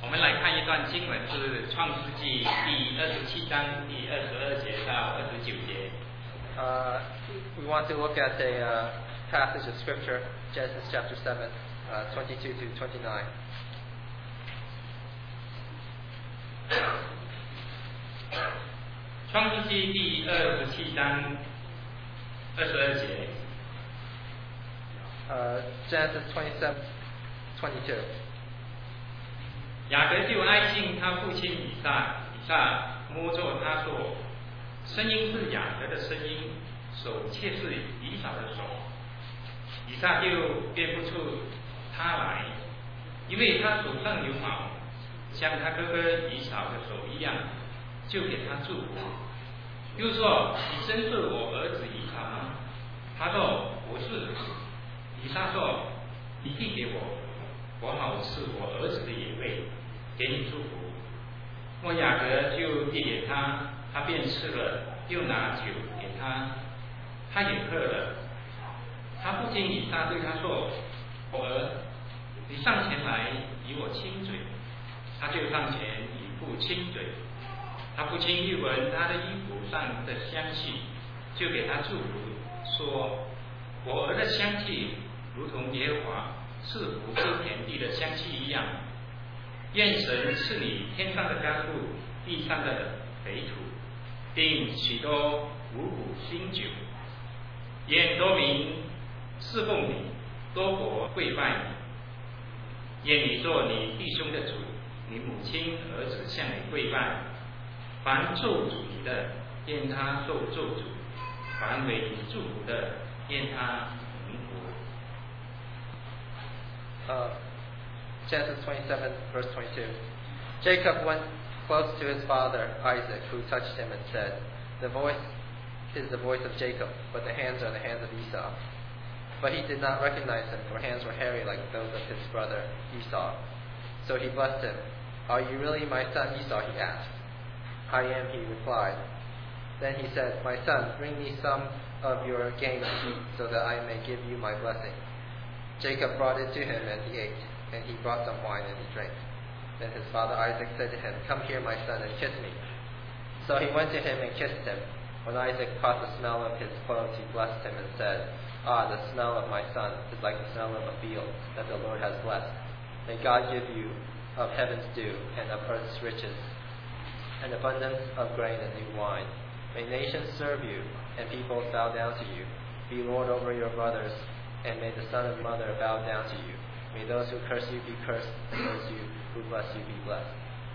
们来看一段经文，是创世纪第27章第22节到29节。 We want to look at a passage of scripture, Genesis chapter 7, 22 to 29. 创世纪第27章22节。 Genesis 27, 22. 雅各就爱敬他父亲以撒，以撒摸着他说，声音是雅各的声音，手却是以扫的手。以撒就辨不出他来，因为他手上有毛，像他哥哥以扫的手一样，就给他祝福。又说，你真是我儿子以扫吗？他说，我是。以撒说，你递给我，我好吃我儿子的野味，给你祝福。莫雅各就递给他，他便吃了，又拿酒给他，他也喝了。他父亲以撒对他说，我儿，你上前来与我亲嘴。他就上前与父亲嘴。他父亲一闻他的衣服上的香气，就给他祝福，说，我儿的香气如同耶和华赐福这田地的香气一样，愿神赐你天上的甘露，地上的肥土，并许多五谷新酒。愿多民侍奉你，多国跪拜你。愿你做你弟兄的主，你母亲儿子向你跪拜。凡咒诅你的，愿他受咒诅；凡为你祝福的，愿他蒙福。 Genesis 27, verse 22. Jacob went close to his father Isaac, who touched him and said, "The voice is the voice of Jacob, but the hands are the hands of Esau." But he did not recognize him, for hands were hairy like those of his brother Esau. So he blessed him. "Are you really my son Esau?" he asked. "I am," he replied. Then he said, "My son, bring me some of your game to eat, so that I may give you my blessing." Jacob brought it to him, and he ate, and he brought some wine, and he drank. Then his father Isaac said to him, "Come here, my son, and kiss me." So he went to him and kissed him. When Isaac caught the smell of his clothes, he blessed him and said, "Ah, the smell of my son is like the smell of a field that the Lord has blessed. May God give you of heaven's dew and of earth's riches, an abundance of grain and new wine. May nations serve you, and peoples bow down to you. Be Lord over your brothers, and may the son of your mother bow down to you. May those who curse you be cursed, and those who bless you be blessed."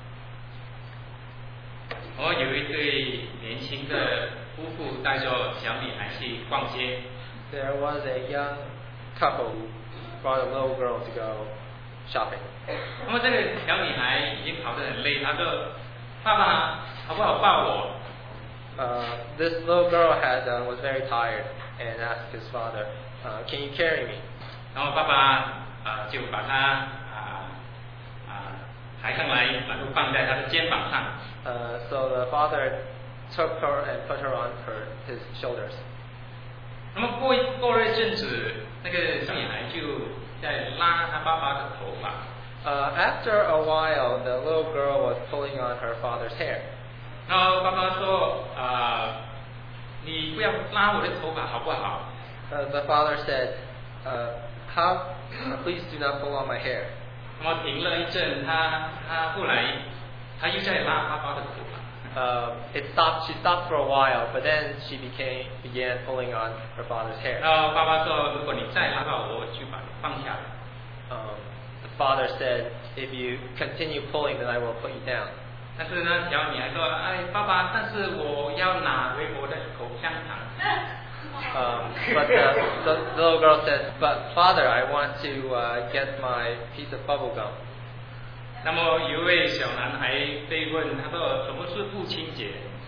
有一对年轻的夫妇带着小女孩去逛街。 There was a young couple who brought a little girl to go shopping. 那么这个小女孩已经跑得很累，她说：“爸爸，好不好抱我？” This little girl was very tired and asked his father, "Can you carry me?" 然后爸爸就把她抬上来，然后放在她的肩膀上。 So the father took her and put her on his shoulders. 那么过了一阵子，那个小女孩就在拉她爸爸的头发。 After a while, the little girl was pulling on her father's hair. 然后爸爸说：“你不要拉我的头发好不好？” The father said, "Please do not pull on my hair." 那么停了一阵，他后来他又在拉爸爸的头发。 She stopped for a while, but then she began pulling on her father's hair. 然后爸爸说：“如果你再拉到我，就把你放下来。” The father said, "If you continue pulling, then I will put you down." 但是呢，小女孩说：“哎，爸爸，但是我要拿回我的口香糖。” But the little girl said, "But father, I want to get my piece of bubble gum." 那么有一位小男孩被问，他说：“什么是父亲节？”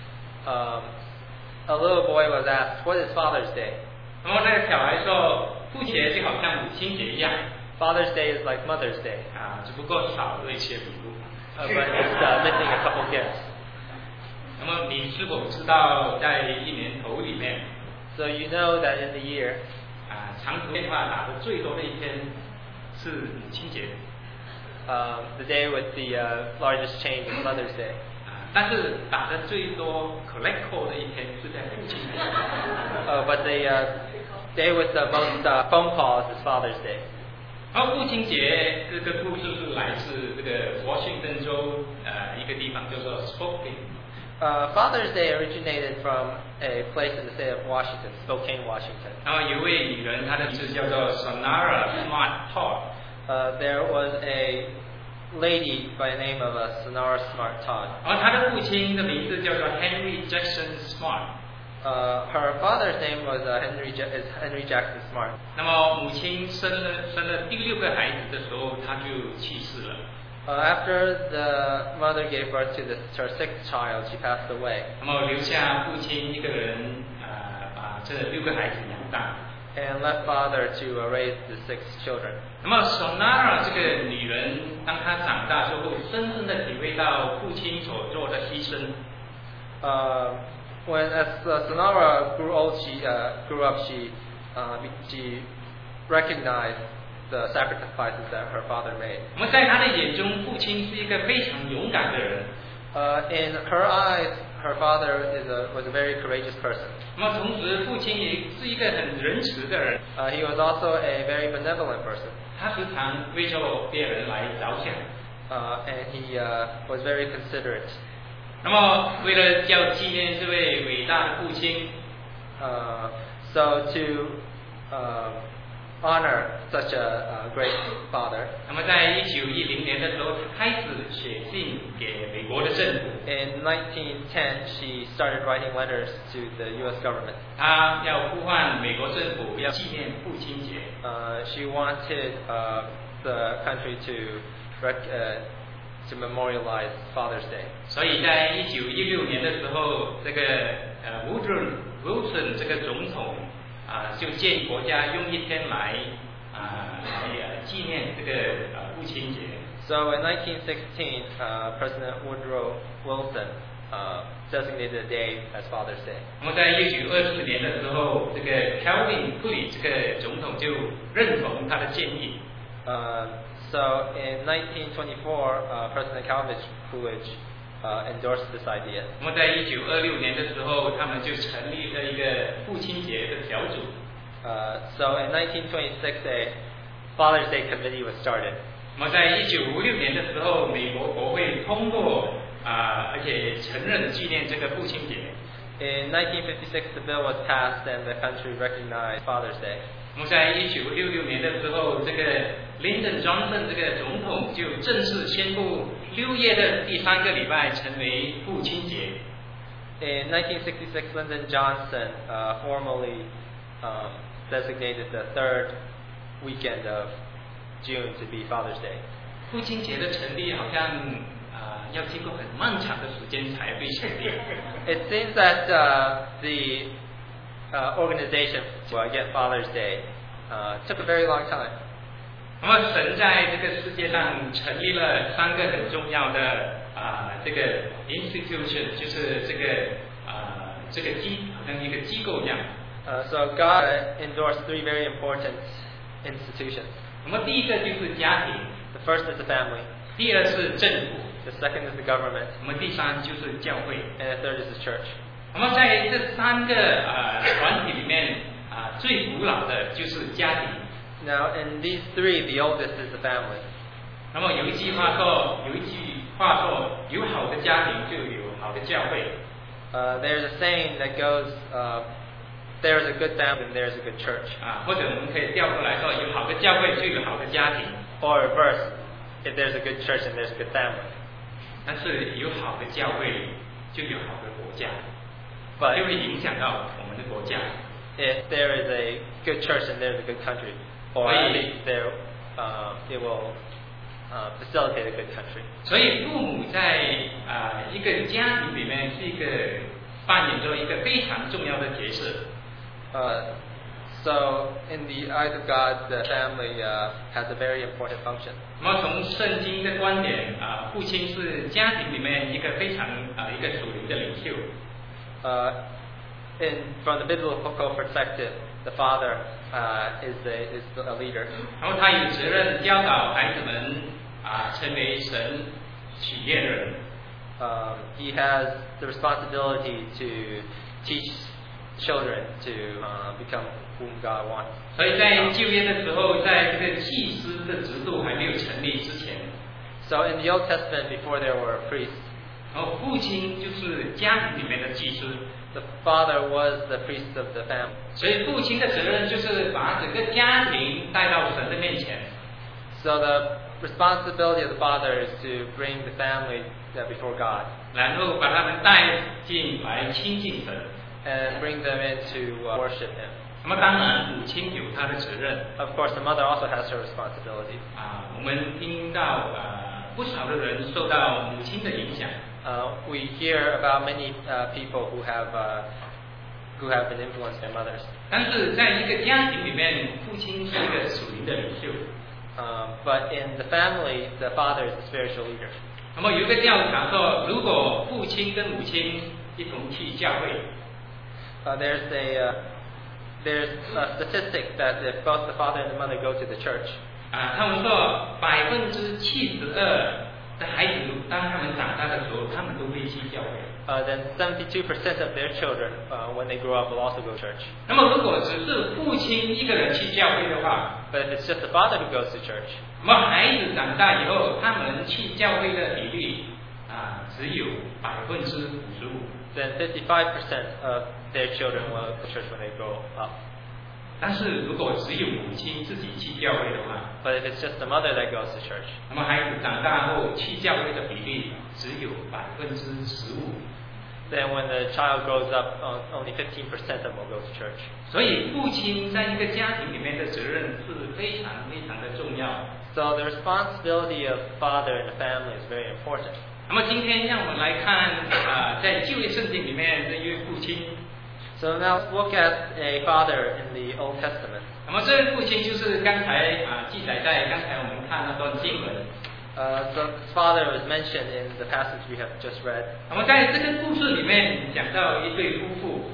A little boy was asked, "What is Father's Day?" 那么那个小孩说：“父节就好像母亲节一样。” Father's Day is like Mother's Day. 只不过少了一些礼物。 But it's missing a couple gifts. 那么你是否知道，在一年头里面 So you know that in the year, 长途电话打的最多的一天是母亲节。 the day with the largest change is Mother's Day. 但是打的最多 collect call 的一天是在父亲节。 But the day with the most phone calls is Father's Day. 而父亲节这个故事是来自这个华盛顿州一个地方叫做 Spokane。 Father's Day originated from a place in the state of Washington, Spokane, Washington. 然后有一位女人，她的名字叫做 Sonara Smart Todd。 There was a lady by the name of Sonara Smart Todd. 而她的父亲的名字叫做 Henry Jackson Smart。 Her father's name was Henry Jackson Smart. 那么母亲生了第6个孩子的时候，她就去世了。 After the mother gave birth to her 6th child, she passed away. 那么留下父亲一个人把这6个孩子养大。 And left father to raise the 6 children. 那么 Sonara 这个女人，当她长大之后，深深的体会到父亲所做的牺牲。 As Sonara grew up, she recognized the sacrifices that her father made. 那么在她的眼中，父亲是一个非常勇敢的人。 In her eyes, her father was a very courageous person. 那么同时，父亲也是一个很仁慈的人。 He was also a very benevolent person. 他时常为着别人来着想。 And he was very considerate. 那么，为了要纪念这位伟大的父亲， so to honor such a great father. 那么在1910年的时候，他开始写信给美国的政府。 In 1910, she started writing letters to the U.S. government. 他要呼唤美国政府要纪念父亲节。 She wanted the country to memorialize Father's Day. 所以在1916年的时候，这个Woodrow Wilson 这个总统就建议国家用一天来纪念这个父亲节。 So in 1916, President Woodrow Wilson designated a day as Father's Day. 那么在1924年的时候，这个 Calvin Coolidge 这个总统就认同他的建议。 So in 1924, President Calvin Coolidge endorsed this idea. 那么在1926年的时候，他们就成立了一个父亲节的小组。 So in 1926, a Father's Day committee was started. 那么在1956年的时候，美国国会通过而且承认纪念这个父亲节。 In 1956, the bill was passed and the country recognized Father's Day. 那么在1966年的时候，这个 Lyndon Johnson 这个总统就正式宣布6月的第3个礼拜成为父亲节。 In 1966, Lyndon Johnson formally designated the 3rd weekend of June to be Father's Day. 父亲节的成立好像要经过很漫长的时间才被成立。 It seems that the organization to get Father's Day took a very long time. 那么神在这个世界上成立了3个很重要的这个 institution， 就是这个好像一个机构一样。 So God endorsed 3 very important institutions. 那么第一个就是家庭。 The first is the family. 第二是政府。 The second is the government. 那么第3就是教会。 And the third is the church. 那么在这3个团体里面最古老的就是家庭。 Now in these 3, the oldest is the family. 那么有一句话说，有好的家庭就有好的教会。 There's a saying that goes, there's a good family and there's a good church. 或者我们可以调过来说，有好的教会就有好的家庭。 Or reverse, if there's a good church and there's a good family. 但是有好的教会就有好的国家， But 就会影响到我们的国家。 If there is a good church and there's a good country, or at least it will facilitate a good country. 所以父母在一个家庭里面是一个扮演着一个非常重要的角色。 So in the eyes of God, the family has a very important function. 那么从圣经的观点父亲是家庭里面一个非常一个属灵的领袖。 From the biblical perspective, the father is a leader. 然后他有责任教导孩子们成为神喜悦的人。 He has the responsibility to teach children to become whom God wants. 所以在旧约的时候，在这个祭司的制度还没有成立之前， So in the Old Testament, before there were priests, 然后父亲就是家庭里面的祭司， the father was the priest of the family. 所以父亲的责任就是把整个家庭带到神的面前。 So the responsibility of the father is to bring the family before God 然后把他们带进来亲近神。 and bring them in to worship Him. 那么当然，母亲有她的责任。 Of course, the mother also has her responsibility. 我们听到不少的人受到母亲的影响。 We hear about many people who have been influenced by mothers. 但是在一个家庭里面，父亲是一个属灵的领袖。 But in the family, the father is the spiritual leader. 那么有一个调查说，如果父亲跟母亲一同去教会， There's a statistic that if both the father and the mother go to the church, 他们说72%的孩子，当他们长大的时候，他们都会去教会。 then 72% of their children, when they grow up, will also go to church. 那么如果只是父亲一个人去教会的话， But if it's just the father who goes to church, 那么孩子长大以后，他们去教会的比例只有55%。 then 55% of their children will go to church when they grow up. 但是如果只有母亲自己去教会的话， But if it's just the mother that goes to church, 那么孩子长大后去教会的比例只有15%。 then when the child grows up, only 15% of them will go to church. 所以父亲在一个家庭里面的责任是非常非常的重要。 So the responsibility of father in the family is very important. 那么今天让我们来看在旧约圣经里面这一位父亲。 So now let's look at a father in the Old Testament. 那么这位父亲就是刚才记载在刚才我们看那段经文。 So his father was mentioned in the passage we have just read. 那么在这个故事里面讲到一对夫妇。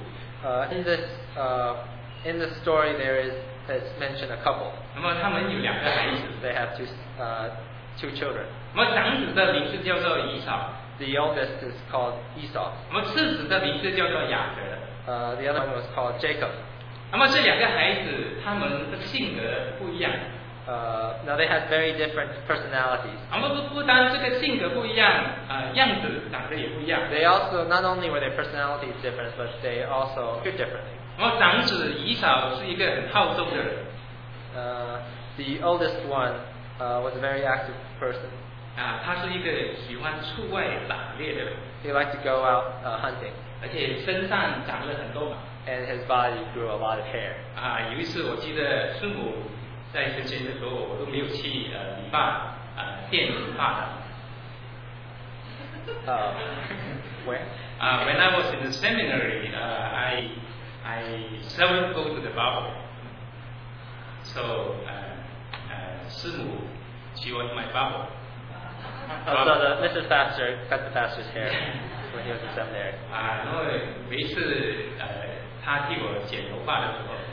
In this story, it's mentioned a couple. 那么他们有2个孩子。 They have two children. 那么长子的名字叫做以扫。 The youngest is called Esau. 那么次子的名字叫做雅各。 The other one was called Jacob. 那么这2个孩子，他们的性格不一样。 Now they had very different personalities. 那么不单这个性格不一样，样子长得也不一样。 They also, not only were their personalities different, but they also appeared differently. 那么长子以扫是一个很好动的人。 The oldest one was a very active person. 他是一个喜欢出外打猎的人。 He liked to go out hunting. 而且身上长了很多毛。 And his body grew a lot of hair. 有一次我记得师母在生前的时候，我都没有去理发店理发的。 Where? When I was in the seminary, I seldom go to the barber. So, 师母 she was my barber. So Mrs. Pastor cut the pastor's hair when he was in seminary. 然后每一次他替我剪头发的时候。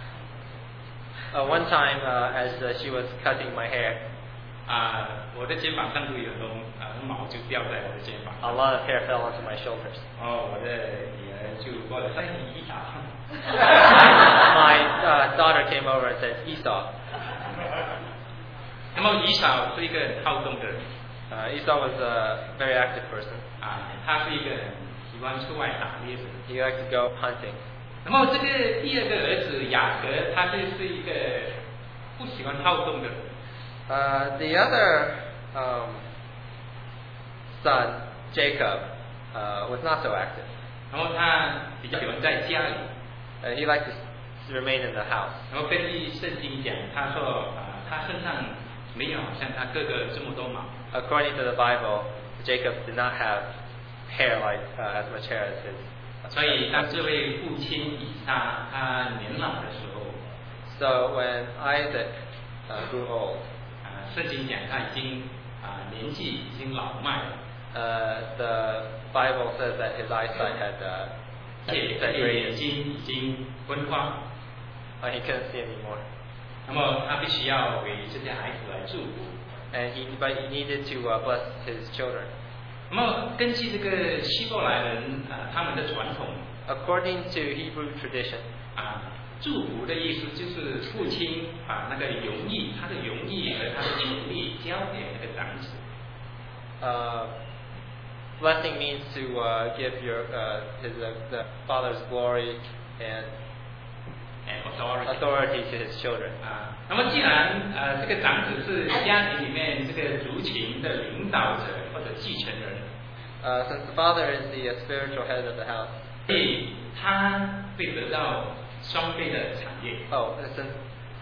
One time, as she was cutting my hair, 我的肩膀上都有很多毛就掉在我的肩膀。 A lot of hair fell onto my shoulders. 我的女儿就过来，以扫。 My daughter came over and said, Esau. 那么以扫是一个很好动的人。 Esau was a very active person. 他是一个喜欢出外打猎的人。 He liked to go hunting. 那么这个第2个儿子雅各，他就是一个不喜欢好动的人。 The other son, Jacob, was not so active. 然后他比较喜欢在家里。 He liked to remain in the house. 然后根据圣经讲，他说他身上没有好像他哥哥这么多毛。 According to the Bible, Jacob did not have hair like as much hair as his. 所以当这位父亲以撒他年老的时候 So when Isaac grew old, 圣经讲他已经年纪已经老迈了。 the Bible says that his eyesight had 眼睛已经昏花。 he couldn't see anymore. 那么他必须要为这些孩子来祝福。 but he needed to bless his children. 那么根据这个希伯来人他们的传统 According to Hebrew tradition, 祝福的意思就是父亲把那个荣誉，他的荣誉和他的权利交给那个长子。 Blessing means to give the father's glory and authority to his children. 那么既然这个长子是家庭里面这个族群的领导者或者继承人， since the father is the spiritual head of the house, 所以他会得到双倍的产业。 since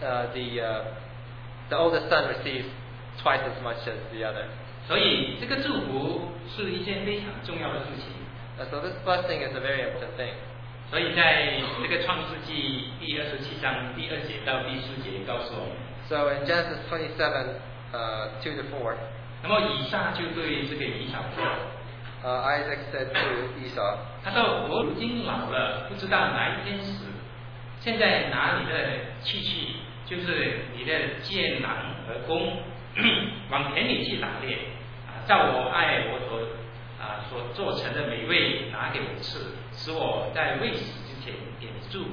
the oldest son receives twice as much as the other. 所以这个祝福是一件非常重要的事情。 So this blessing is a very important thing. 所以在这个创世纪第27章第2节到第4节告诉我们。 So in Genesis 27, 2-4. 那么以撒就对这个以扫说。 Isaac said to Esau, 他说：“我如今老了，不知道哪一天死。现在拿你的器具，就是你的箭囊和弓，往田里去打猎。照我爱我所做成的美味拿给我吃，使我在未死之前给你祝福。”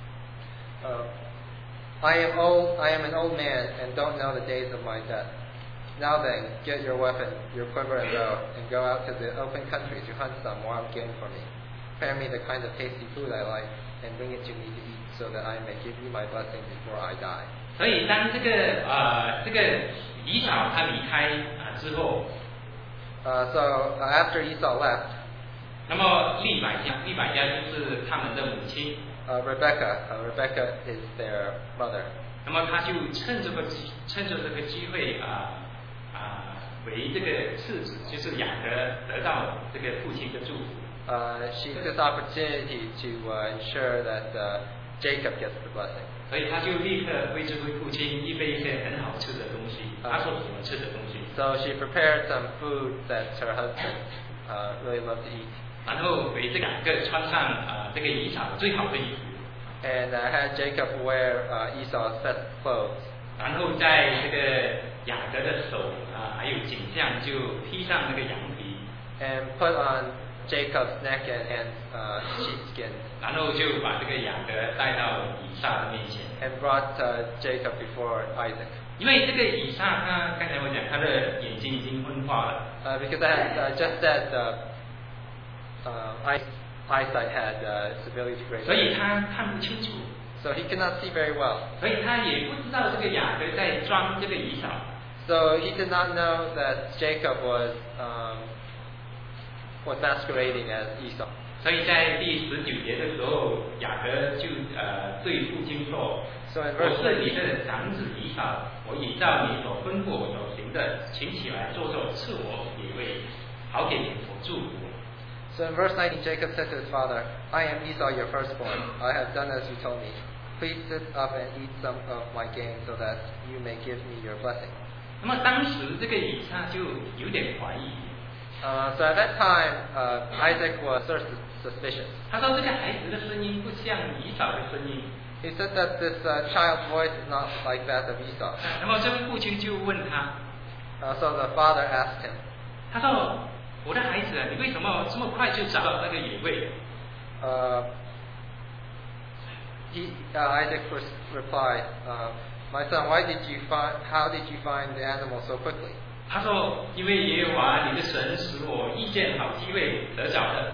I am an old man and don't know the days of my death. Now then, get your weapon, your quiver and bow, and go out to the open country to hunt some wild game for me. Prepare me the kind of tasty food I like, and bring it to me to eat, so that I may give you my blessing before I die. 所以当这个以扫他离开之后， So after Esau left, 那么利百加就是他们的母亲。 Rebecca is their mother. 那么他就趁着这个机会为这个次子，就是雅各得到这个父亲的祝福。 She took this opportunity to ensure that Jacob gets the blessing. 所以他就立刻为这位父亲预备一些很好吃的东西，他所喜欢吃的东西。 So she prepared some food that her husband really loved to eat. 然后给这雅各穿上这个以扫最好的衣服。 And had Jacob wear Esau's best clothes. 然后在这个雅各的手还有颈项就披上那个羊皮。 And put on Jacob's neck and hands sheepskin. 然后就把这个雅各带到以撒的面前。 And brought Jacob before Isaac. 因为这个以撒他刚才我讲他的眼睛已经昏花了。 Because I had just said eyesight had severely degraded. 所以他看不清楚。 So he could not see very well. 所以他也不知道这个雅各在装这个以扫。 So he did not know that Jacob was masquerading as Esau. 所以在第19节的时候，雅各就对父亲说：“我是你的长子以扫，我已照你所吩咐我所行的，请起来坐坐，赐我野味，好给你我祝福。” So in verse 19, Jacob said to his father, I am Esau, your firstborn. I have done as you told me. Please sit up and eat some of my game so that you may give me your blessing. 那么当时这个以撒就有点怀疑。 So at that time, Isaac was suspicious. 他说这个孩子的声音不像以扫的声音。 He said that this child's voice is not like that of Esau. 那么这位父亲就问他。 So the father asked him. 他说：“我的孩子，你为什么这么快就找到那个野味？” Isaac replied, "My son, how did you find the animal so quickly?" 他说：“因为耶和华你的神使我遇见好机会得着的。”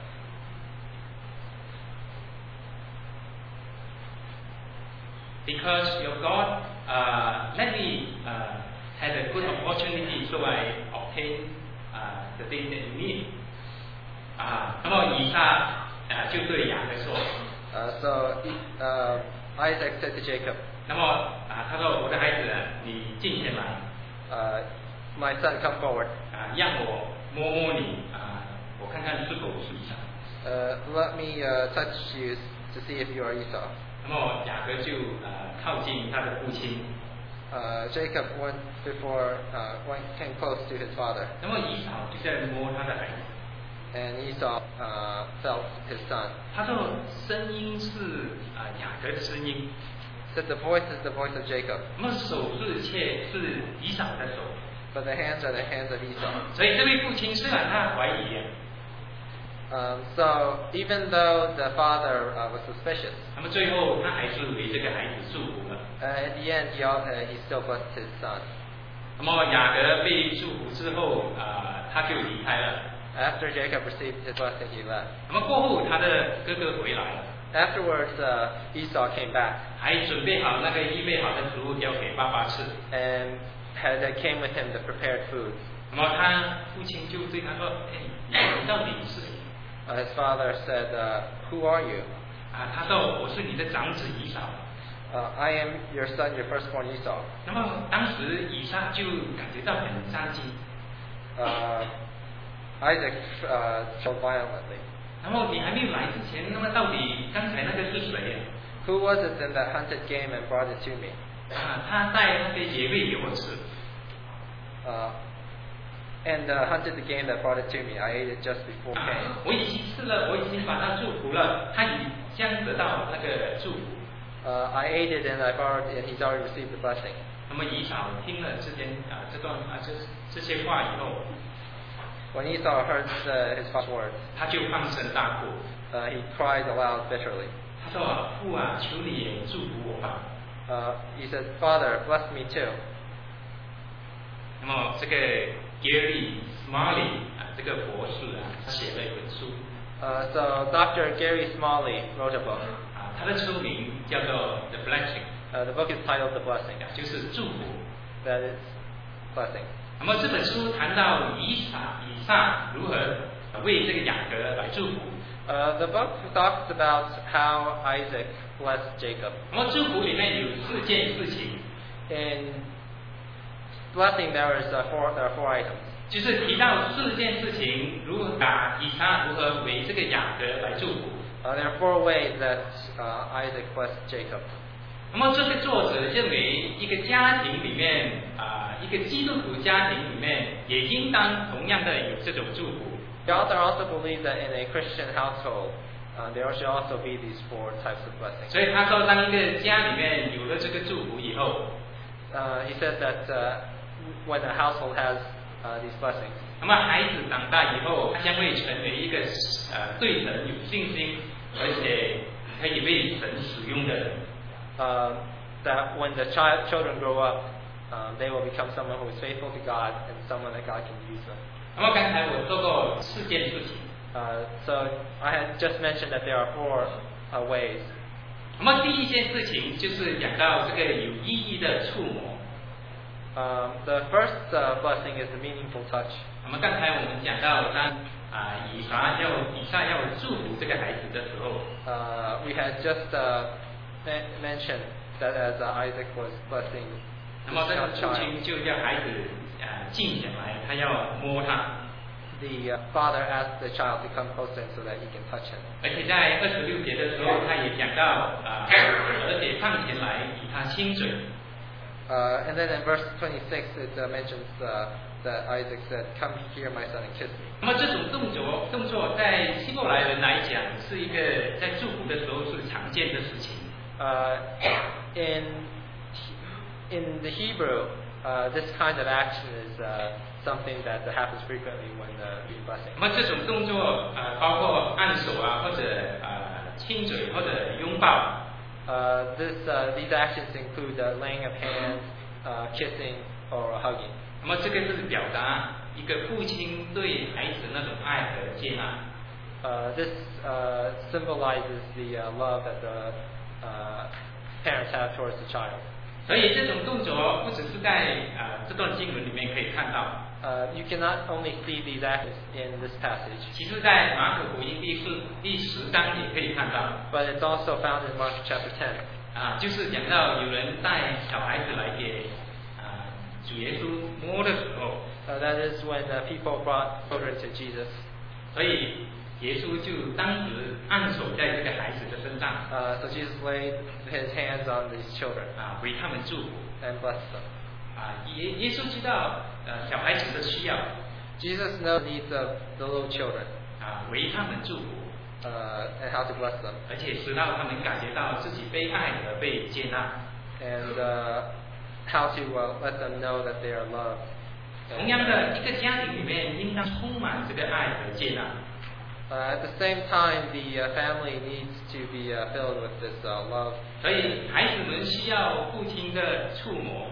Because your God let me had a good opportunity, so I obtained the thing that you need. 那么以撒就对雅各说。 So Isaac said to Jacob. 那么他说：“我的孩子，你近前来。” My son, come forward. 让我摸摸你我看看是否是以撒。 Let me touch you to see if you are Esau. 那么雅各就靠近他的父亲。 Jacob came close to his father. 那么以扫就在摸他的孩子。 And Esau felt his son. 他说声音是雅各的声音。 Said the voice is the voice of Jacob. 那么手是以扫的手。 but the hands are the hands of Esau. 所以这位父亲虽然他怀疑啊， So even though the father was suspicious, 那么最后他还是为这个孩子祝福了。 at the end he still blessed his son. 那么雅各被祝福之后，他就离开了。 After Jacob received his blessing, he left. 那么过后，他的哥哥回来了， Afterwards, Esau came back 还准备好那个预备好的食物交给爸爸吃。 and came with him the prepared food. 那么他父亲就对他说：“哎，你到底是谁？” His father said, "Who are you?" 他说：“我是你的长子以扫。” I am your son, your firstborn Esau. 那么当时以撒就感觉到很伤心。 Isaac showed violently. 然后你还没有来之前，那么到底刚才那个是谁呀？ Who was it then that hunted game and brought it to me? 他带那个野味给我吃。 And hunted the game that brought it to me. I ate it just before came. 我已经吃了，我已经把他祝福了，他已将得到那个祝福。 I ate it and I borrowed it, and he's already received the blessing. 那么以扫听了这些话以后， When Esau heard his father's words, 他就放声大哭。 he cried aloud bitterly. 他说：“父啊，求你也祝福我吧。” He said, "Father, bless me too." 那么这个 Gary Smalley 这个博士他写了一本书。 So Dr. Gary Smalley wrote a book. 他的书名叫做 The Blessing。 The book is titled The Blessing. 就是祝福。 That is blessing. 那么这本书谈到以撒如何为这个雅各来祝福。 The book talks about how Isaac blessed Jacob. 那么祝福里面有4件事情。 In blessing, there are four items. 就是提到4件事情，以撒如何为这个雅各来祝福。 There are 4 ways that Isaac blessed Jacob. 那么这个作者认为，一个家庭里面一个基督徒家庭里面，也应当同样的有这种祝福。 The author also believes that in a Christian household, there should also be these 4 types of blessings. 所以他说，当一个家里面有了这个祝福以后， He said that when a household has these blessings, 那么孩子长大以后，他将会成为一个对神有信心，而且可以被神使用的人。 that when the children grow up, they will become someone who is faithful to God and someone that God can use them. 那么刚才我说过4件事情。 So I had just mentioned that there are 4 ways. 那么第一件事情就是讲到这个有意义的触摸。 The first blessing is the meaningful touch. 那么刚才我们讲到，当以撒要祝福这个孩子的时候， We had just mentioned that as Isaac was blessing 那么这个 his 父 child, 亲就叫孩子静下来，他要摸他， the father asked the child to come closer so that he can touch him. 而且在26节的时候，他也讲到而且上前来与他亲嘴。 And then in verse 26 it mentions that Isaac said, "Come here, my son, and kiss me." 那么这种动作在希伯来人来讲是一个在祝福的时候是常见的事情。 In the Hebrew, this kind of action is something that happens frequently when being blessing. 那么这种动作包括按手或者亲嘴或者拥抱。 These actions include laying of hands, kissing, or hugging. 那么这个是表达一个父亲对孩子那种爱和接纳。 This symbolizes the love that the parents have towards the child. 所以这种动作不只是在这段经文里面可以看到， You cannot only see these actions in this passage, 其实在马可福音第10章也可以看到。 but it's also found in Mark chapter 10. 就是讲到有人带小孩子来给主耶稣摸的时候， That is when people brought children to Jesus. 所以耶稣就当时按手在这个孩子的身上， So Jesus laid his hands on these children 为他们祝福。 and blessed them. 耶稣知道小孩子的需要， Jesus knows the needs of the little children 为他们祝福， and how to bless them, 而且使到他们感觉到自己被爱和被接纳。 and how to let them know that they are loved. 同样的，一个家庭里面应当充满这个爱和接纳。 At the same time, the family needs to be filled with this love. 所以孩子们需要父亲的触摸。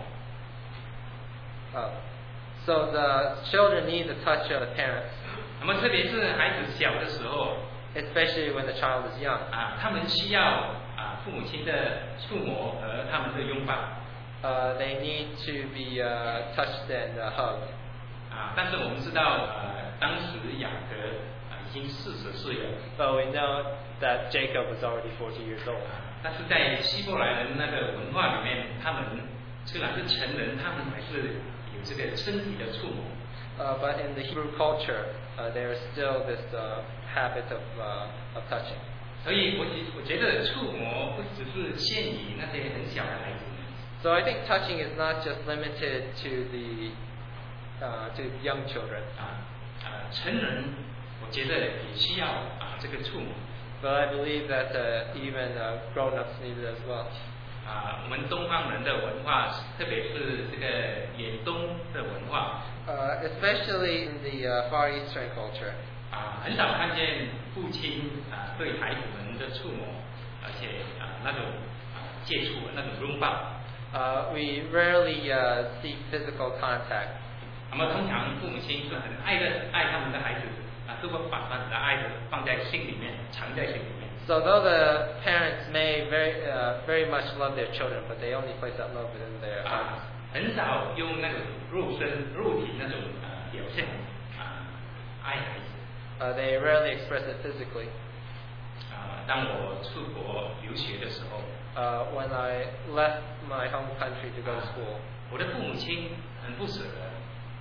So the children need the touch of the parents. 那么特别是孩子小的时候， especially when the child is young. 他们需要父母亲的触摸和他们的拥抱。 They need to be touched and hugged. 但是我们知道，当时雅各已经40岁了。 But we know that Jacob was already 40 years old. 但是在希伯来人那个文化里面，他们虽然是成人，他们还是有这个身体的触摸。 But in the Hebrew culture, there is still this habit of touching. 所以我觉得触摸不只是限于那些很小的孩子。 So I think touching is not just limited to the to young children. 成人我觉得也需要这个触摸。 But I believe that even grown-ups need it as well. 我们东方人的文化，特别是这个远东的文化。 Especially in the Far Eastern culture. 很少看见父亲对孩子们的触摸，而且那种接触那种拥抱。 We rarely see physical contact. 那么通常父母亲是很爱他们的孩子，都会把他们的爱放在心里面，藏在心里面。 So though the parents may very much love their children, but they only place that love within their hearts. 很少用那种肉体那种表现爱孩子。 They rarely express it physically. 当我出国留学的时候 ，when I left my home country to go to school, 我的父母亲很不舍得。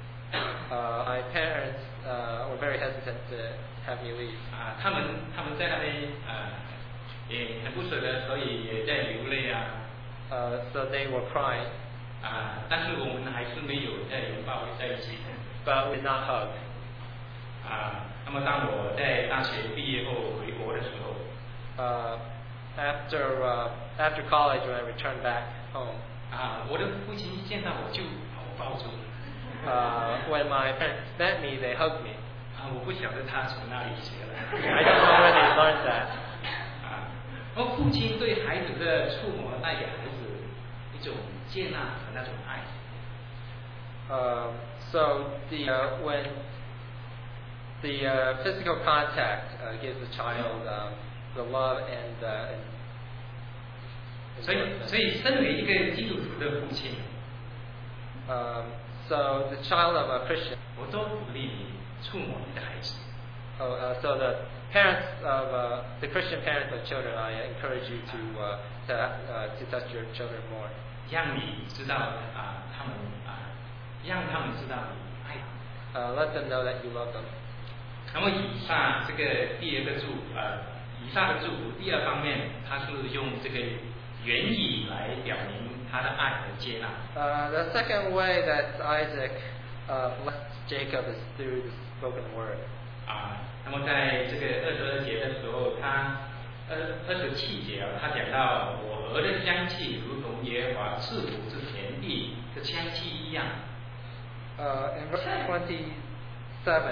My parents were very hesitant to have me leave. 他们在那边也很不舍得，所以也在流泪 So they were crying. 但是我们还是没有在拥抱在一起。 But we did not hug. 那么当我在大学毕业后回国的时候 ，after college when I returned back home, 我的父亲见到我就把我抱住。 when my parents met me, they hugged me. 我不晓得他从哪里学的。 I don't know where they learned that. 父亲对孩子的触摸带给孩子一种接纳和那种爱。 So when the physical contact gives the child the love and 所以身为一个基督徒的父亲 so the child of a Christian, 我都鼓励你触摸你的孩子。 So the parents of the Christian parents of children, I encourage you to touch your children more. 让你知道他们让他们知道你爱他们。 Let them know that you love them. 那么以撒这个第二个以撒的祝福，第二方面，他是用这个言语来表明他的爱和接纳。 The second way that Isaac blessed Jacob is through the spoken word. 那么在这个22节的时候，他27节他讲到我儿的香气如同耶和华赐福之田地的香气一样。 In verse 27,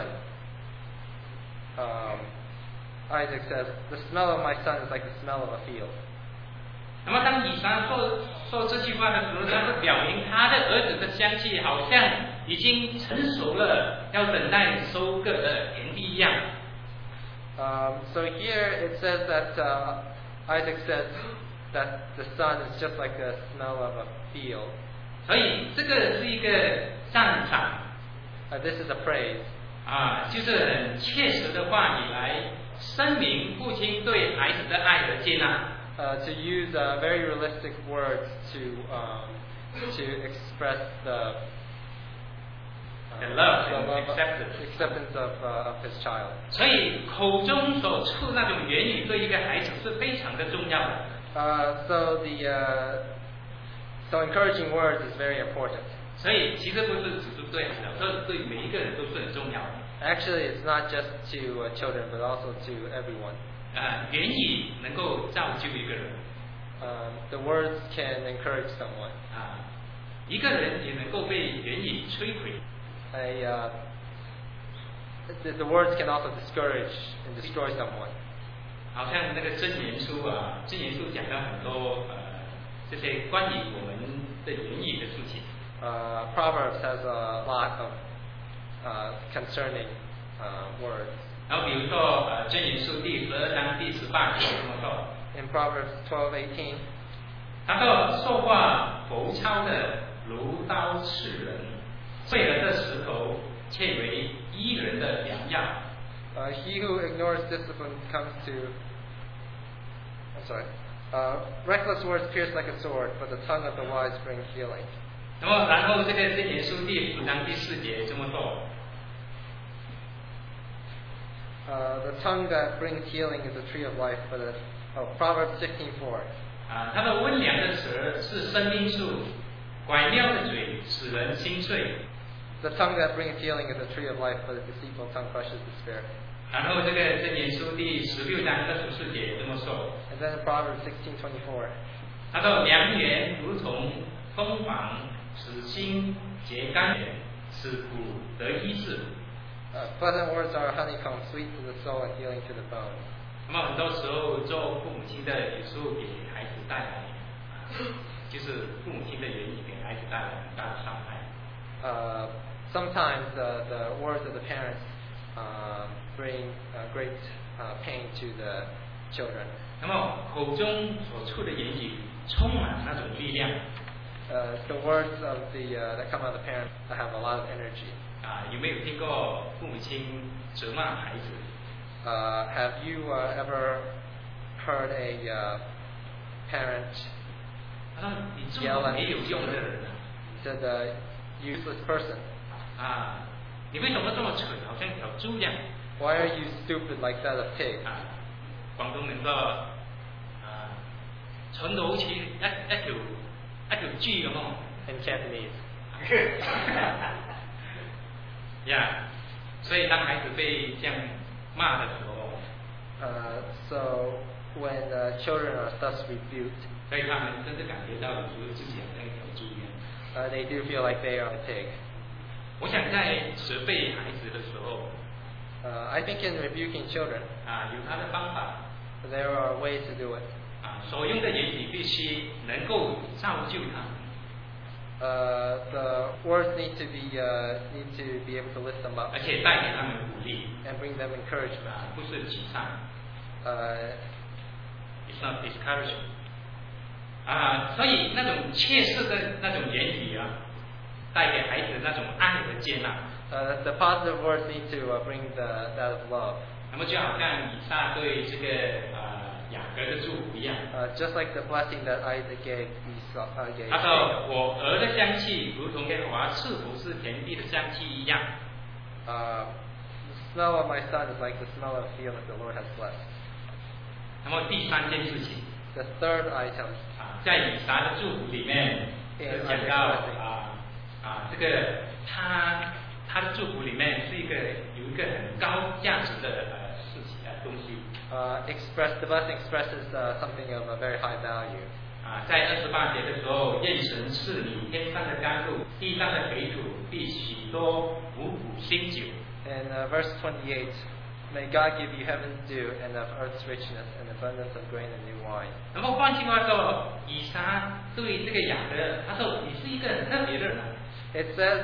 Isaac says, "The smell of my son is like the smell of a field." 那么当以撒说这句话的时候，他是表明他的儿子的香气好像已经成熟了，要等待收割的田地一样。 So here it says that Isaac says that the son is just like the smell of a field. 所以这个是一个赞赏。 This is a praise. 就是很切实的话语来声明父亲对孩子的爱和接纳。 To use very realistic words to express the love and acceptance of his child. 所以口中所出那种言语对一个孩子是非常的重要的。 So encouraging words is very important. 所以其实不是只是对孩子，这对每一个人都是很重要的。 Actually, it's not just to children, but also to everyone. 言语能够造就一个人。 The words can encourage someone. 一个人也能够被言语摧毁。 the words can also discourage and destroy someone. 好像那个箴言书啊，箴言书讲到很多这些关于我们的言语的事情。 Proverbs has a lot of concerning words. 然后比如说箴言书第12章第18节这么说。 In Proverbs 12:18. 他说：“说话浮超的如刀刺人，废了的石头，却为医人的良药。” He who ignores discipline comes to. I'm sorry. Reckless words pierce like a sword, but the tongue of the wise brings healing. 那么，然后这个箴言书第15章第4节这么说。 The tongue that brings healing is a tree of life, but Proverbs 16:4. 他的温良的舌是生命树，拐妙的嘴使人心碎。 The tongue that brings healing is a tree of life, but a deceitful tongue crushes the spirit. 然后这个箴言书第16章24节这么说。 And then in Proverbs 16:24. 他说：“良言如同蜂房，使心结甘甜，使骨得医治。” Pleasant words are honeycomb, sweet to the soul and healing to the bones. 那么很多时候做父母亲的，有时候给孩子带来，就是父母亲的言语给孩子带来很大的伤害。 Sometimes the words of the parents bring great pain to the children. 那么口中所出的言语充满那种力量。 The words of that come out of the parents have a lot of energy. 有没有听过父母亲责骂孩子？ Have you ever heard a parent 他说：“你这么没有用的人啊！” said useless person. 你为什么这么蠢？好像条猪一样。 Why are you stupid like that of pig? 廣東人說蠢到好似一條豬咁咯。 In Cantonese. Yeah， 所以当孩子被这样骂的时候， so when children are thus rebuked, 所以他们真的感觉到有时候自己好像一条猪一样。 they do feel like they are a pig. 我想在责备孩子的时候， I think in rebuking children, 有他的方法。 there are ways to do it. 所用的言语必须能够造就他们。 The words need to be able to lift them up. 而且带给他们鼓励。 And bring them encouragement. 不是沮丧。It's not discouragement. 所以那种切实的那种言语带给孩子那种爱和接纳。 The positive words need to bring that of love. 那么就好像以撒对这个雅各的祝福一样。 Just like the blessing that Isaac gave Esau. 他说：“我儿的香气如同耶和华赐福是田地的香气一样。” The smell of my son is like the smell of a field that the Lord has blessed. 那么第三件事情。 The third item. 在以撒的祝福里面讲到这个他的祝福里面是有一个很高价值的东西。 The blessing expresses something of a very high value. 在28节的时候，愿神赐你天上的甘露，地上的肥土，必许多五谷新酒。 In verse 28, may God give you heaven's dew and of earth's richness and abundance of grain and new wine. 那么换句话说，以撒对这个雅各，他说你是一个很特别的人。 It says,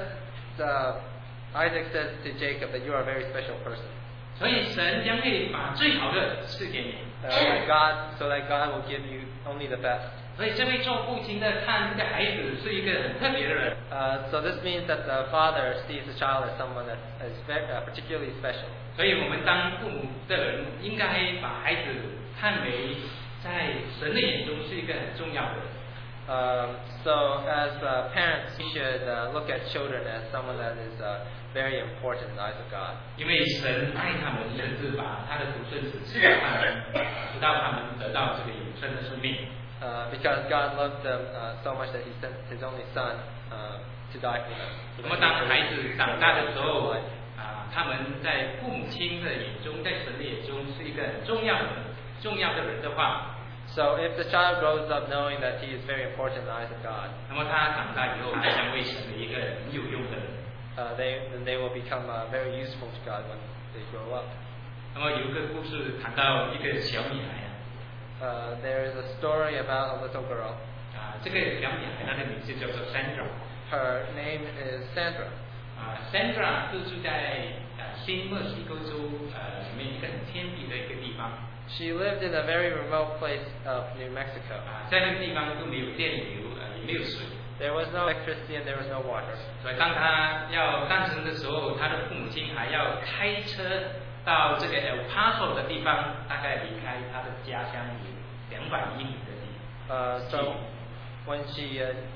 Isaac says to Jacob that you are a very special person. 所以神将会把最好的赐给你。 So that God will give you only the best. 所以这位做父亲的看这个孩子是一个很特别的人。 So this means that the father sees the child as someone that is particularly special. 所以我们当父母的人应该把孩子看为在神的眼中是一个很重要的人。 So as parents, we should look at children as someone that is very important in the eyes of God. 因为神爱他们，甚至把他的独生子赐给他们，直到他们得到这个永生的生命。 Because God loved them so much that He sent His only Son to die for them. 那么当孩子长大的时候，他们在父母亲的眼中，在神的眼中是一个很重要的人的话。 So if the child grows up knowing that he is very important in the eyes of God, 那么他长大以后，他将为成为一个很有用的人。 they will become very useful to God when they grow up. 那么有一个故事谈到一个小女孩 there is a story about a little girl. 这个小女孩她的名字叫做 Sandra。 Her name is Sandra. Sandra 是住在新墨西哥州里面一个很偏僻的一个地方。 She lived in a very remote place of New Mexico. 在那个地方都没有电流，也没有水。 There was no electricity and there was no water. 所以当她要诞生的时候，她的父母亲还要开车到这个 El Paso 的地方，大概离开她的家乡有200英里的地方。 So when she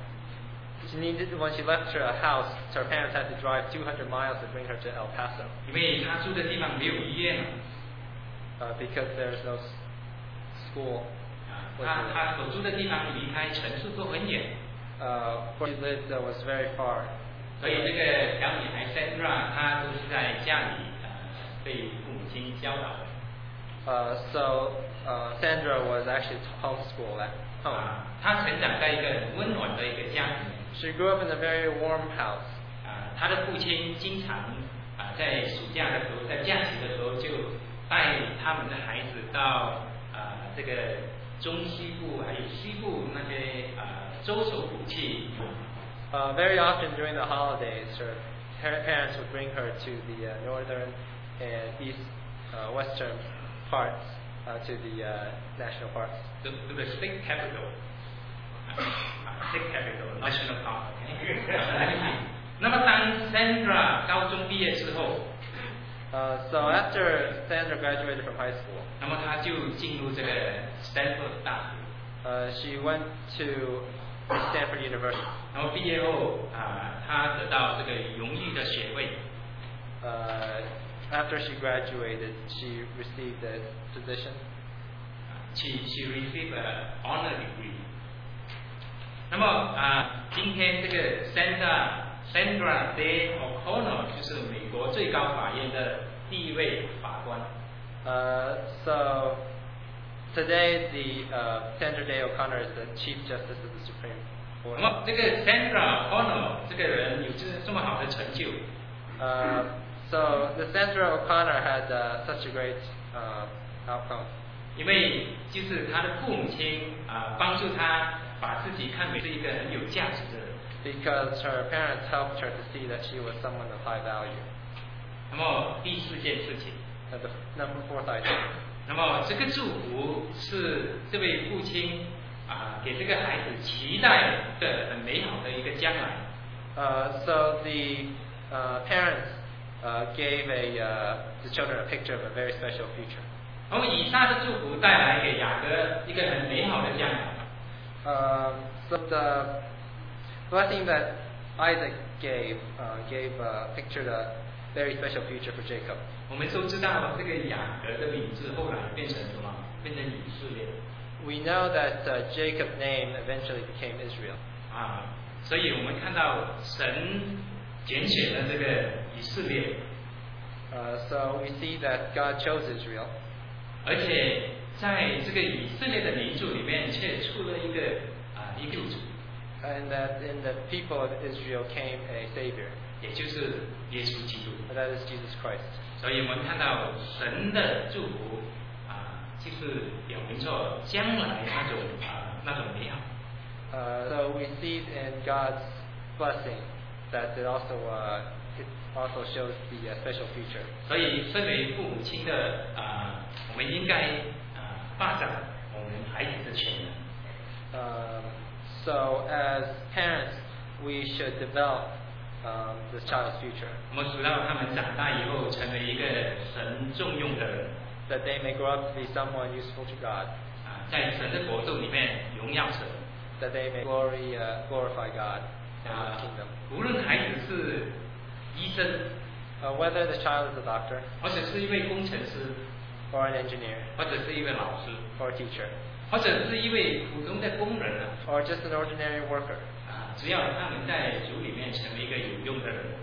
left her house, her parents had to drive 200 miles to bring her to El Paso. 因为她住的地方没有医院嘛。 Because there is no school. 她所住的地方离开城市都很远。 Where she lived was very far. 所以这个小女孩 Sandra 她都是在家里被父母亲教导的。 So Sandra was actually homeschooled at home. 她成长在一个很温暖的一个家庭。 She grew up in a very warm house. 她的父亲经常在暑假的时候，在假期的时候就带他们的孩子到这个中西部还有西部那些州首府去。 Very often during the holidays, her parents would bring her to the northern and western parts, to the national parks. To the state capital, national park. 那么当 Sandra 高中毕业之后。 So after Sandra graduated from high school, 那么她就进入这个 Stanford 大学。 she went to Stanford University. 然后毕业后她得到这个荣誉的学位。 After she graduated, she received a position. She received an honor degree. 那么今天这个 Sandra Day O'Connor 就是美国最高法院的第一位法官。 So today Sandra Day O'Connor is the Chief Justice of the Supreme Court. 那么这个 Sandra O'Connor 这个人有这么好的成就。 So the Sandra O'Connor had such a great outcome. 因为就是他的父母亲帮助他把自己看为是一个很有价值的人。 Because her parents helped her to see that she was someone of high value. 那么第4件事情。 The number 4th item. 那么这个祝福是这位父亲给这个孩子期待的很美好的一个将来。 So the parents gave the children a picture of a very special future. 那么以撒的祝福带来给雅各一个很美好的将来。 So the blessing that Isaac gave pictured a very special future for Jacob. 我们都知道这个雅各的名字后来变成什么？变成以色列。 We know that Jacob's name eventually became Israel. 所以我们看到神拣选了这个以色列。 So we see that God chose Israel. 而且在这个以色列的民族里面，却出了一个救主。 And that in the people of Israel came a Savior. 也就是耶稣基督。 That is Jesus Christ. 所以我们看到神的祝福就是表明着将来那种美好。 So we see in God's blessing that it also shows the special future. 所以身为父母亲的我们应该发展我们孩子的潜能。 So as parents, we should develop this child's future. 我们使到他们长大以后成为一个神重用的人。 That they may grow up to be someone useful to God. 在神的国度里面荣耀神。 That they may glorify God in His kingdom. 无论孩子是医生 whether the child is a doctor, 或者是一位工程师 or an engineer, 或者是一位老师 or a teacher, 或者是一位普通的工人 or just an ordinary worker, 只要他们在主里面成为一个有用的人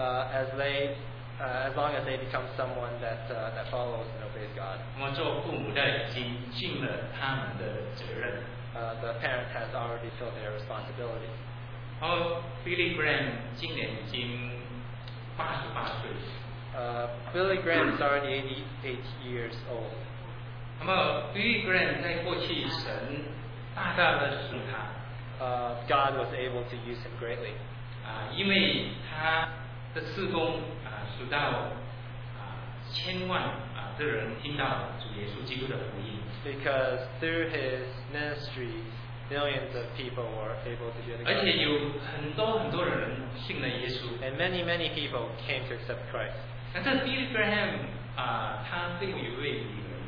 as long as they become someone that follows and obeys God. 那么做父母的已经尽了他们的责任。 The parent has already filled their responsibility. Billy Graham 今年已经 88岁。 Billy Graham is already 88 years old. 那么 Billy Graham 在过去神大大的使用他。 God was able to use him greatly. 因为他的事工使到千万的人听到主耶稣基督的福音。 Because through his ministries, millions of people were able to hear the 而且 gospel. 有很多人信了耶稣。 And many people came to accept Christ. 那这 Billy Graham 他背后有一位女人。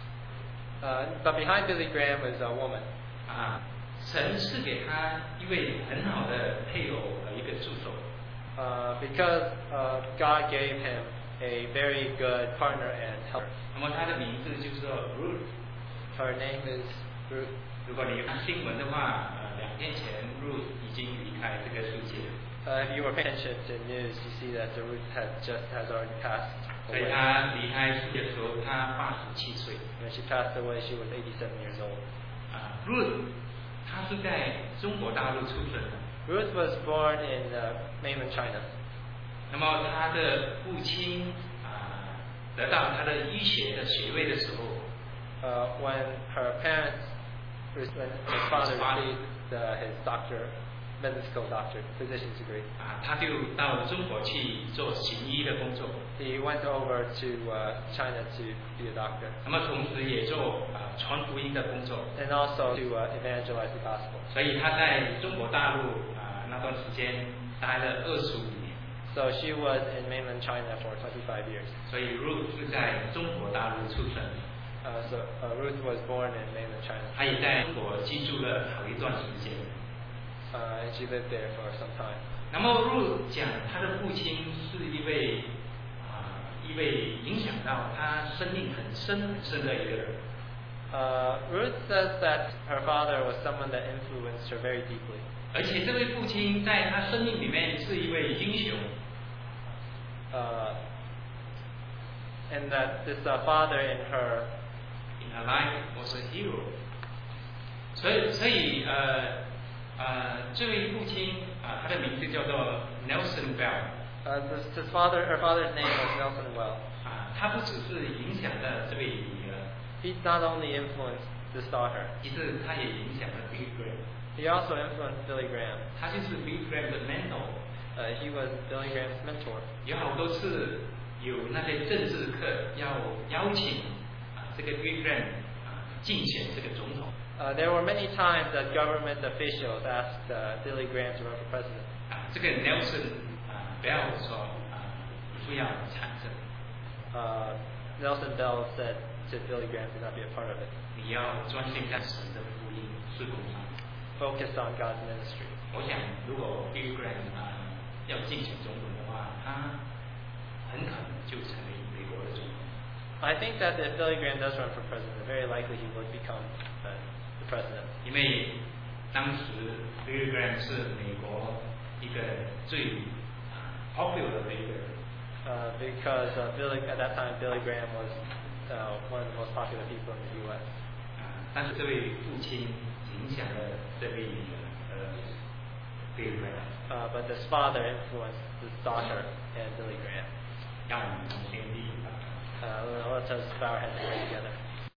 But behind Billy Graham was a woman. 神赐给他一位很好的配偶和一个助手。 Because God gave him a very good partner and helper. 那么他的名字就是说 Ruth。 Her name is Ruth. 如果你看新闻的话，2天前 Ruth 已经离开这个世界。 If you were paying attention to news, you see that Ruth has already passed 所以 away. 他离开世界的时候，他87岁。 When she passed away, she was 87 years old. Ruth 他是在中国大陆出生的。 Ruth was born in mainland China. 那么他的父亲得到他的医学的学位的时候 when her father received his medical doctor, physician's degree. 他就到中国去做行医的工作。 He went over to China to be a doctor. 那么同时也做传福音的工作。 And also to evangelize the gospel. 所以他在中国大陆那段时间待了25年。 So she was in mainland China for 25 years. 所以 Ruth 是在中国大陆出生。 So Ruth was born in mainland China. 她也在中国居住了好一段时间。 And she lived there for some time. 那么 Ruth 讲，她的父亲是一位影响到她生命很深的一个人。 Ruth says that her father was someone that influenced her very deeply. 而且这位父亲在她生命里面是一位英雄。 And that this father in her life was a hero. 所以这位父亲他的名字叫做 Nelson Bell. Her father's name was Nelson Well. 他不只是影响了这位女儿。 He not only influenced this daughter. 其实他也影响了 Billy Graham. He also influenced Billy Graham. 他就是 Billy Graham 的 mentor. He was Billy Graham's mentor. 有好多次有那些政治课要邀请这个 Billy Graham 竞选这个总统。 There were many times that government officials asked Billy Graham to run for president. 这个 Nelson Bell 说不要参政。 Nelson Bell said to Billy Graham to not be a part of it. 你要专心在神的福音事工上。 Focus on God's ministry. 我想，如果 Billy Graham 要竞选总统的话，他很可能就成为美国的总统。 I think that if Billy Graham does run for president, very likely he would become the president. 因为当时 Billy Graham 是美国一个最popular 的一个人。 Because at that time Billy Graham was one of the most popular people in the U.S. 但是这位父亲影响了这位女儿Billy Graham. But this father influenced his daughter and Billy Graham. 让我们先立。 Let us bow our heads and pray together.